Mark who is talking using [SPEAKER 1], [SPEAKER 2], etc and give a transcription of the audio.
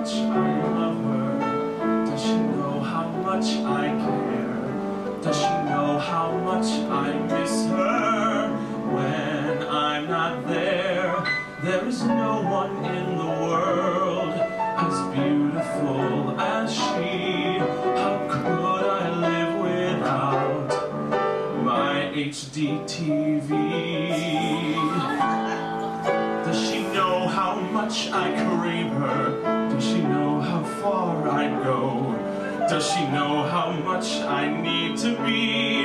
[SPEAKER 1] much I love her? Does she know how much I care? Does she know how much I miss her? When I'm not there, there is no one in the world as beautiful as she. How could I live without my HD TV? Does she know how much I crave her? Does she know how far I'd go? Does she know how much I need to be